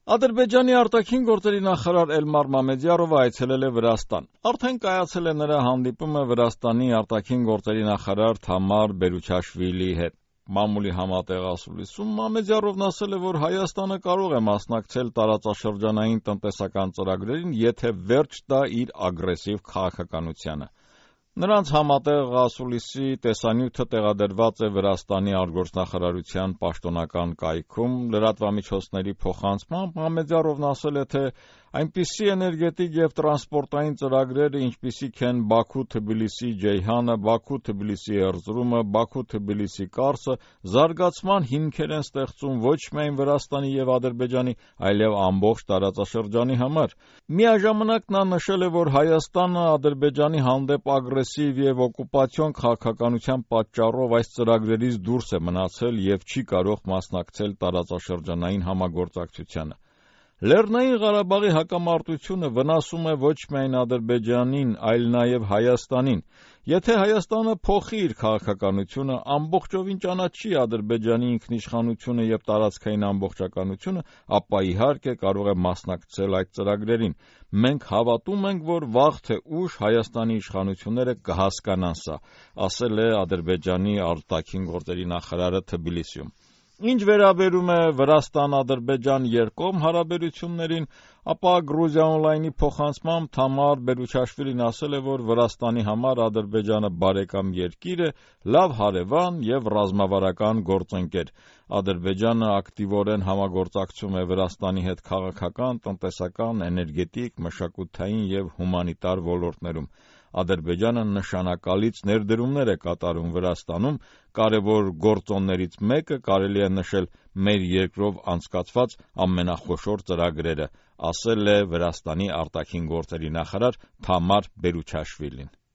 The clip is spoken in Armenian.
Ադրբեջանի արտաքին գործերի նախարար Էլմար Մամեդյարովը այցելել է Վրաստան։ Արդեն կայացել է նրա հանդիպումը Վրաստանի արտաքին գործերի նախարար Թամար Բերուչաշվիլիի հետ։ Մամուլի համատեղ ասուլիսում Մամեդյարովն ասել է, որ Հայաստանը կարող է մասնակցել տարածաշրջանային տնտեսական ծրագրերին, եթե վերջ տա իր ագրեսիվ քաղաքականությանը։ Նրանց համատեղ ասուլիսի տեսանյութը տեղադրված է Վրաստանի արտգործնախարարության պաշտոնական կայքում։ Լրատվամիջոցների փոխանցմամբ Մամեդյարովն ասել է, թե այնպիսի էներգետիկ և տրանսպորտային ծրագրերը, ինչպիսիք են Բաքու-Թբիլիսի-Ջեյհանը, Բաքու-Թբիլիսի-Էրզրումը, Բաքու-Թբիլիսի-Կարսը, զարգացման հիմքեր են ստեղծում ոչ միայն Վրաստանի և Ադրբեջանի, այլև ամբողջ տարածաշրջանի համար։ Միաժամանակ նա նշել է, որ Հայաստանը Ադրբեջանի հանդեպ ագրեսիվ և օկուպացիոն քաղաքականության պատճառով այս ծրագրերից դուրս է մնացել և չի կարող մասնակցել տարածաշրջանային համագործակցությանը։ Լեռնային Ղարաբաղի հակամարտությունը վնասում է ոչ միայն Ադրբեջանին, այլ նաև Հայաստանին։ Եթե Հայաստանը փոխի իր քաղաքականությունը, ամբողջովին ճանաչի Ադրբեջանի ինքնիշխանությունը և տարածքային ամբողջականությունը, ապա իհարկե կարող է մասնակցել այդ ծրագրերին։ Մենք հավատում ենք, որ վաղ թե ուշ Հայաստանի իշխանությունները կհասկանան սա, ասել է Ադրբեջանի արտաքին գործերի նախարարը Թբիլիսիում։ Ինչ վերաբերում է Վրաստան-Ադրբեջան երկկողմ հարաբերություններին, ապա Գրուզիա օնլայնի փոխանցմամբ Թամար Բերուչաշվիլին ասել է, որ Վրաստանի համար Ադրբեջանը բարեկամ երկիր է, լավ հարևան և ռազմավարական գործընկեր։ Ադրբեջանը ակտիվորեն համագործակցում է Վրաստանի հետ քաղաքական, տնտեսական, էներգետիկ, մշակութային և հումանիտար ոլորտներում։ Ադրբեջանը նշանակալից ներդրումներ է կատարում Վրաստանում, կարևոր գործոններից մեկը կարելի է նշել մեր երկրով անցկացված ամենախոշոր ծրագրերը, ասել է Վրաստանի արտաքին գործերի նախարար Թամար Բերուչաշվիլին։